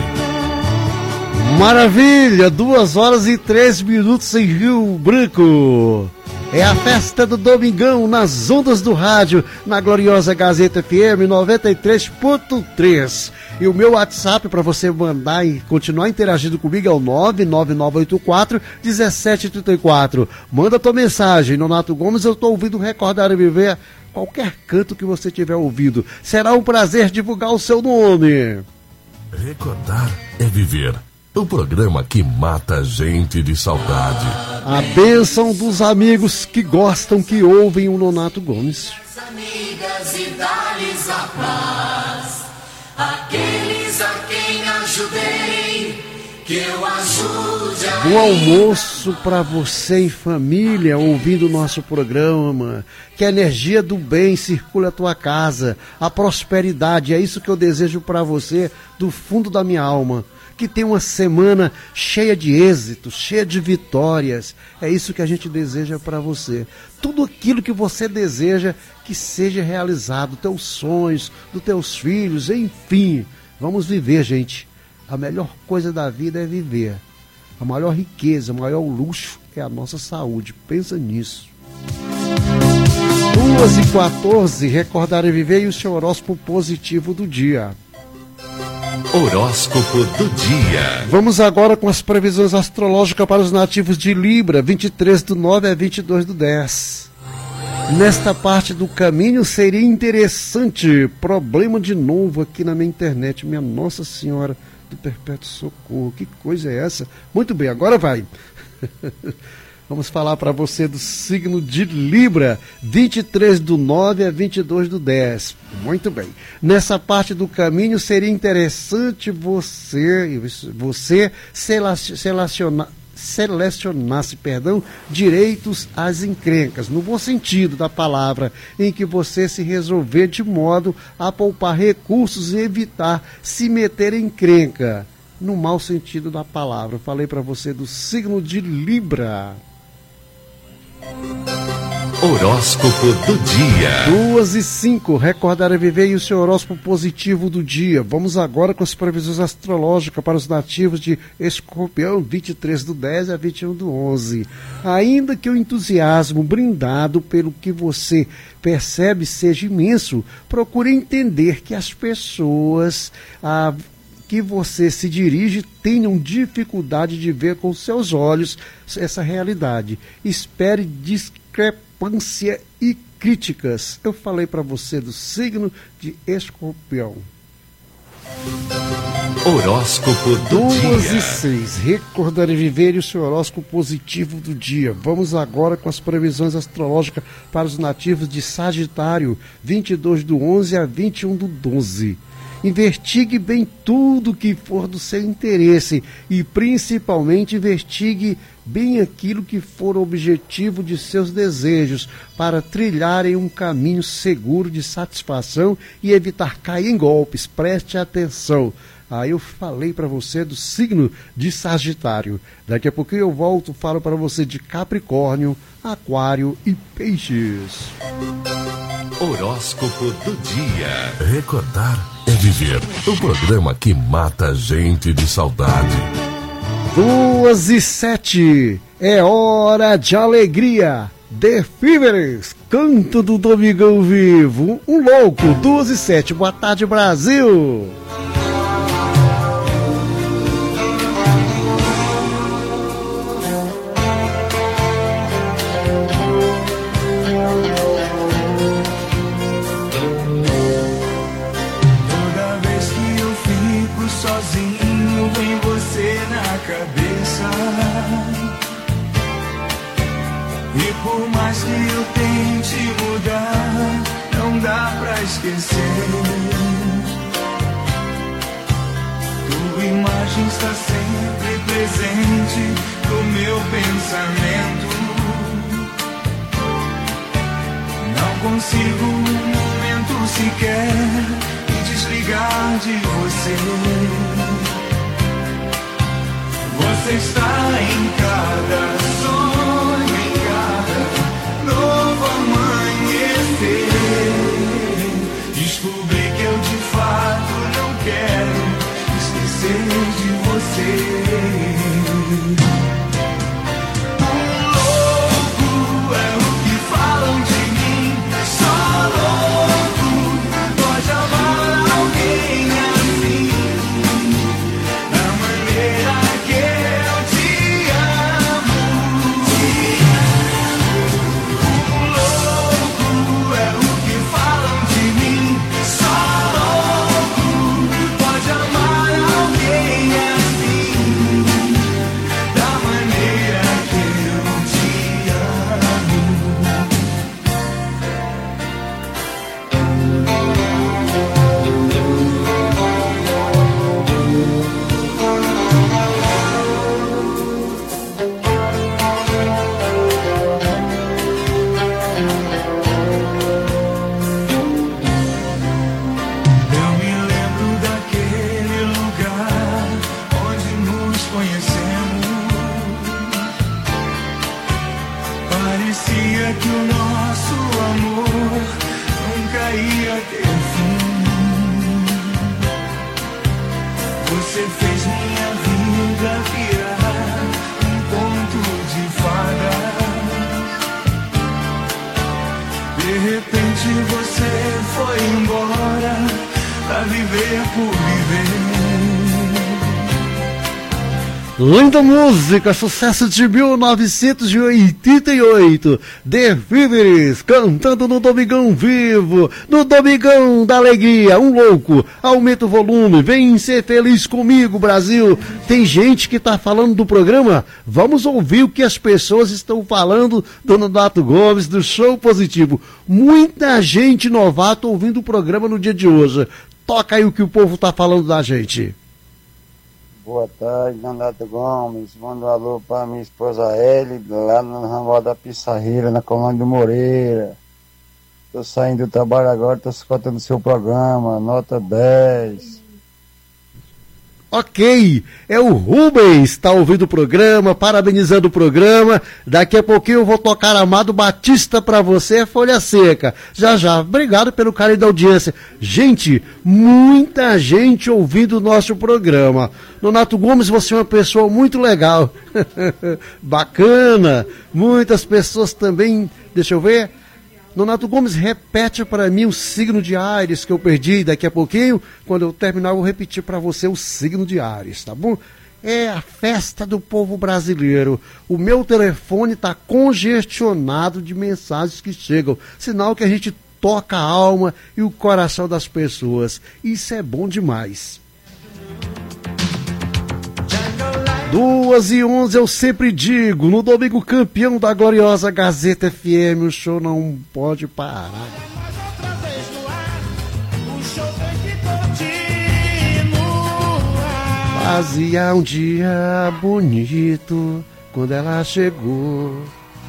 Maravilha! Duas horas e três minutos em Rio Branco. É a festa do Domingão nas ondas do rádio, na gloriosa Gazeta F M noventa e três ponto três. E o meu WhatsApp para você mandar e continuar interagindo comigo é o nove nove nove oito quatro um sete três quatro. Manda tua mensagem, Nonato Gomes, eu estou ouvindo Recordar e Viver, qualquer canto que você tiver ouvido. Será um prazer divulgar o seu nome. Recordar é viver. O programa que mata a gente de saudade. A bênção dos amigos que gostam, que ouvem o Nonato Gomes. Amigas e dá-lhes a paz, aqueles a quem ajudei, que eu ajude a Bom almoço para você em família, ouvindo o nosso programa. Que a energia do bem circule a tua casa, a prosperidade, é isso que eu desejo para você do fundo da minha alma. que tenha uma semana cheia de êxitos, cheia de vitórias. É isso que a gente deseja para você. Tudo aquilo que você deseja que seja realizado, teus sonhos, dos teus filhos, enfim. Vamos viver, gente. A melhor coisa da vida é viver. A maior riqueza, o maior luxo é a nossa saúde. Pensa nisso. duas e quatorze, recordar e viver e o seu horóscopo positivo do dia. Horóscopo do dia. Vamos agora com as previsões astrológicas para os nativos de Libra, vinte e três do nove a vinte e dois do dez. Nesta parte do caminho seria interessante. Problema de novo aqui na minha internet. Minha Nossa Senhora do Perpétuo Socorro. Que coisa é essa? Muito bem, agora vai. Vamos falar para você do signo de Libra, vinte e três do nove a vinte e dois do dez. Muito bem. Nessa parte do caminho seria interessante você, você selecionar, selecionasse, perdão, direitos às encrencas, no bom sentido da palavra, em que você se resolver de modo a poupar recursos e evitar se meter em encrenca, no mau sentido da palavra. Eu falei para você do signo de Libra. Horóscopo do dia. duas e cinco, recordar e viver e o seu horóscopo positivo do dia. Vamos agora com as previsões astrológicas para os nativos de Escorpião, vinte e três do dez a vinte e um do onze. Ainda que o entusiasmo brindado pelo que você percebe seja imenso, procure entender que as pessoas a que você se dirige tenham dificuldade de ver com seus olhos essa realidade. Espere discrepância e críticas. Eu falei para você do signo de Escorpião. Horóscopo do duas dia. e seis, recordar e viver e o seu horóscopo positivo do dia. Vamos agora com as previsões astrológicas para os nativos de Sagitário, vinte e dois do onze a vinte e um do doze. Investigue bem tudo que for do seu interesse e, principalmente, investigue bem aquilo que for o objetivo de seus desejos para trilharem um caminho seguro de satisfação e evitar cair em golpes. Preste atenção. Aí eu falei para você do signo de Sagitário. Daqui a pouquinho eu volto, falo para você de Capricórnio, Aquário e Peixes. Horóscopo do dia. Recordar é viver. O programa que mata a gente de saudade. Duas e sete. É hora de alegria. The Fevers, canto do Domingão Vivo. Um louco. Duas e sete. Boa tarde, Brasil. E por mais que eu tente mudar, não dá pra esquecer. Tua imagem está sempre presente no meu pensamento. Não consigo um momento sequer me desligar de você. Você está em cada sonho, em cada novo amanhecer. Descobri que eu de fato não quero esquecer de você. Um louco é o que falam de mim. Só louco pode amar alguém assim, da maneira da Você fez minha vida virar um conto de fadas. De repente você foi embora pra viver por viver. Linda música, sucesso de mil novecentos e oitenta e oito, The Fevers, cantando no Domingão Vivo, no Domingão da Alegria, um louco, aumenta o volume, vem ser feliz comigo, Brasil. Tem gente que tá falando do programa, vamos ouvir o que as pessoas estão falando do Nonato Gomes, do Show Positivo. Muita gente novata ouvindo o programa no dia de hoje. Toca aí o que o povo tá falando da gente. Boa tarde, Nonato Gomes. Manda um alô para minha esposa Eli, lá no Ramal da Pissarreira, na Colônia do Moreira. Tô saindo do trabalho agora, tô escutando o seu programa, nota dez. Ok, é o Rubens, tá ouvindo o programa, parabenizando o programa. Daqui a pouquinho eu vou tocar Amado Batista pra você, Folha Seca. Já já, obrigado pelo carinho da audiência. Gente, muita gente ouvindo o nosso programa. Nonato Gomes, você é uma pessoa muito legal. Bacana, muitas pessoas também, deixa eu ver. Nonato Gomes, repete para mim o signo de Áries que eu perdi daqui a pouquinho. Quando eu terminar, eu vou repetir para você o signo de Áries, tá bom? É a festa do povo brasileiro. O meu telefone está congestionado de mensagens que chegam. Sinal que a gente toca a alma e o coração das pessoas. Isso é bom demais. Duas e onze, eu sempre digo, no domingo campeão da gloriosa Gazeta F M, o show não pode parar. Fazia um dia bonito quando ela chegou.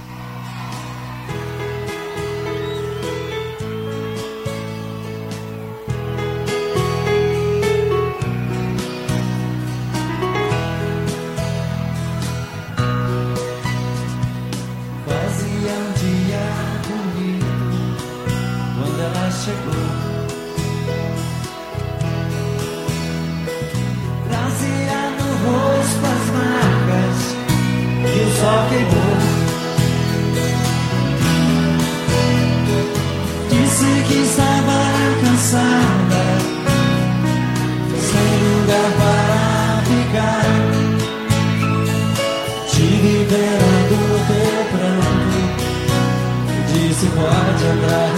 Só queimou. Disse que estava cansada, sem lugar para ficar. Tive pena do teu pranto, disse pode andar.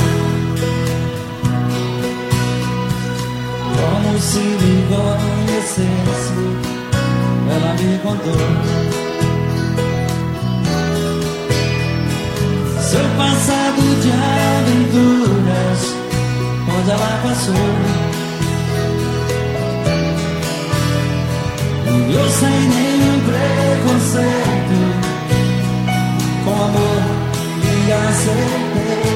Como se me conhecesse, ela me contou seu passado de aventuras, onde ela passou. Eu sem nenhum preconceito, com amor me aceitei.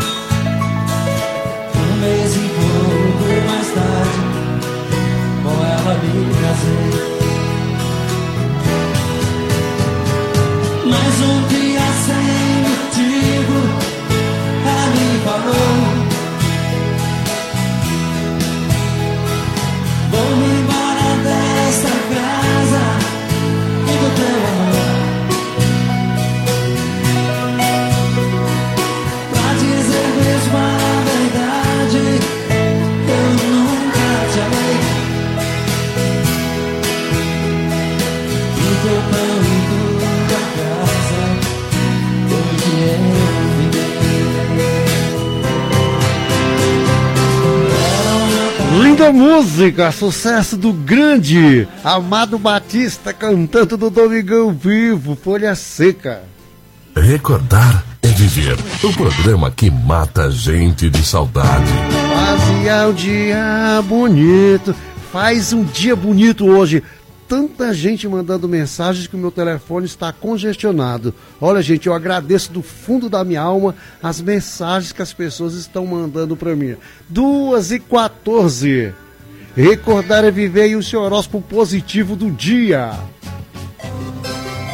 Um mês e pouco mais tarde, com ela me casei. Mas um dia sem motivo, ela me falou: vou-me embora desta casa e do teu amor. Pra dizer mesmo a verdade, eu nunca te amei. O teu pão e tua casa foi que eu vivi. Linda música, sucesso do grande Amado Batista cantando do Domingão Vivo, Folha Seca. Recordar é viver. O programa que mata a gente de saudade. Fazia um dia bonito, faz um dia bonito hoje. Tanta gente mandando mensagens que o meu telefone está congestionado. Olha, gente, eu agradeço do fundo da minha alma as mensagens que as pessoas estão mandando para mim. duas e quatorze. Recordar é viver e o seu horóscopo positivo do dia.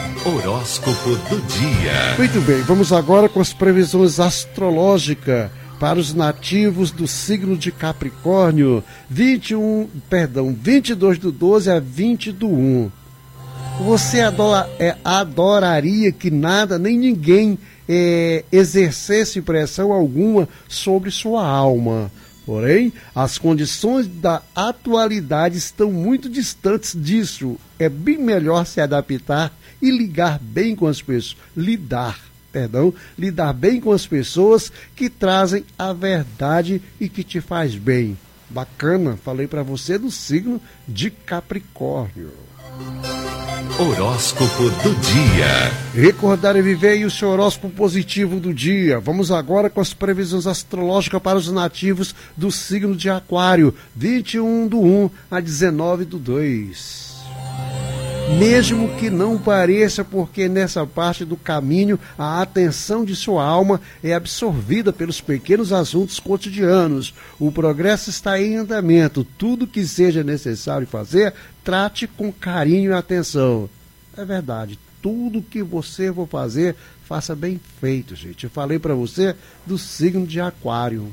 Horóscopo do dia. Muito bem, vamos agora com as previsões astrológicas para os nativos do signo de Capricórnio, vinte e um, perdão, vinte e dois do doze a vinte do um. Você adora, é, adoraria que nada nem ninguém é, exercesse pressão alguma sobre sua alma. Porém, as condições da atualidade estão muito distantes disso. É bem melhor se adaptar e ligar bem com as pessoas, lidar, perdão, lidar bem com as pessoas que trazem a verdade e que te faz bem. Bacana, falei para você do signo de Capricórnio. Horóscopo do dia. Recordar e viver e o seu horóscopo positivo do dia. Vamos agora com as previsões astrológicas para os nativos do signo de Aquário, vinte e um do um a dezenove do dois. Mesmo que não pareça, porque nessa parte do caminho a atenção de sua alma é absorvida pelos pequenos assuntos cotidianos. O progresso está em andamento. Tudo que seja necessário fazer, trate com carinho e atenção. É verdade, tudo que você for fazer, faça bem feito, gente. Eu falei para você do signo de Aquário.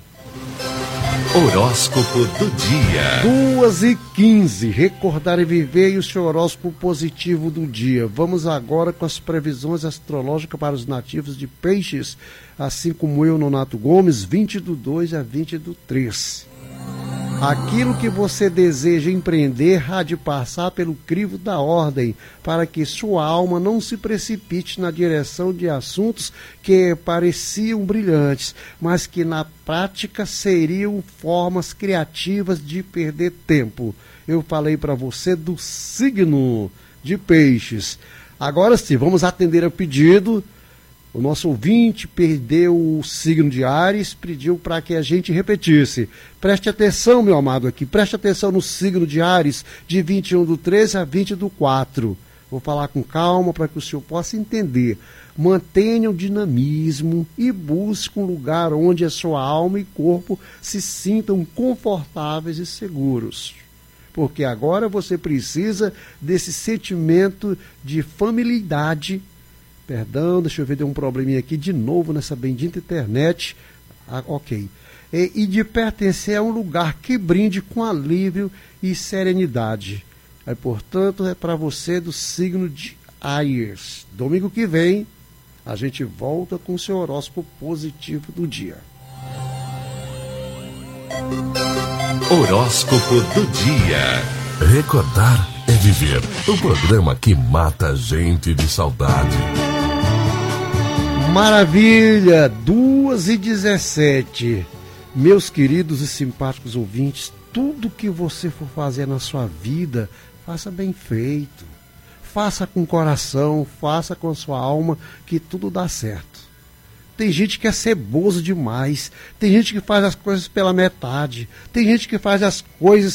Horóscopo do dia. duas e quinze. Recordar e viver e o seu horóscopo positivo do dia. Vamos agora com as previsões astrológicas para os nativos de Peixes, assim como eu, Nonato Gomes, vinte do dois a vinte do três. Aquilo que você deseja empreender há de passar pelo crivo da ordem, para que sua alma não se precipite na direção de assuntos que pareciam brilhantes, mas que na prática seriam formas criativas de perder tempo. Eu falei para você do signo de Peixes. Agora sim, vamos atender ao pedido. O nosso ouvinte perdeu o signo de Áries, pediu para que a gente repetisse. Preste atenção, meu amado, aqui. Preste atenção no signo de Áries, de vinte e um do treze a vinte do quatro. Vou falar com calma para que o senhor possa entender. Mantenha o dinamismo e busque um lugar onde a sua alma e corpo se sintam confortáveis e seguros. Porque agora você precisa desse sentimento de familiaridade. Perdão, deixa eu ver, deu um probleminha aqui de novo nessa bendita internet. Ah, ok. E, e de pertencer a um lugar que brinde com alívio e serenidade. Aí, portanto, é para você do signo de Áries. Domingo que vem, a gente volta com o seu horóscopo positivo do dia. Horóscopo do dia. Recordar é viver. O programa que mata a gente de saudade. Maravilha, duas e dezessete. Meus queridos e simpáticos ouvintes, tudo que você for fazer na sua vida, faça bem feito. Faça com coração, faça com a sua alma, que tudo dá certo. Tem gente que é ceboso demais, tem gente que faz as coisas pela metade, tem gente que faz as coisas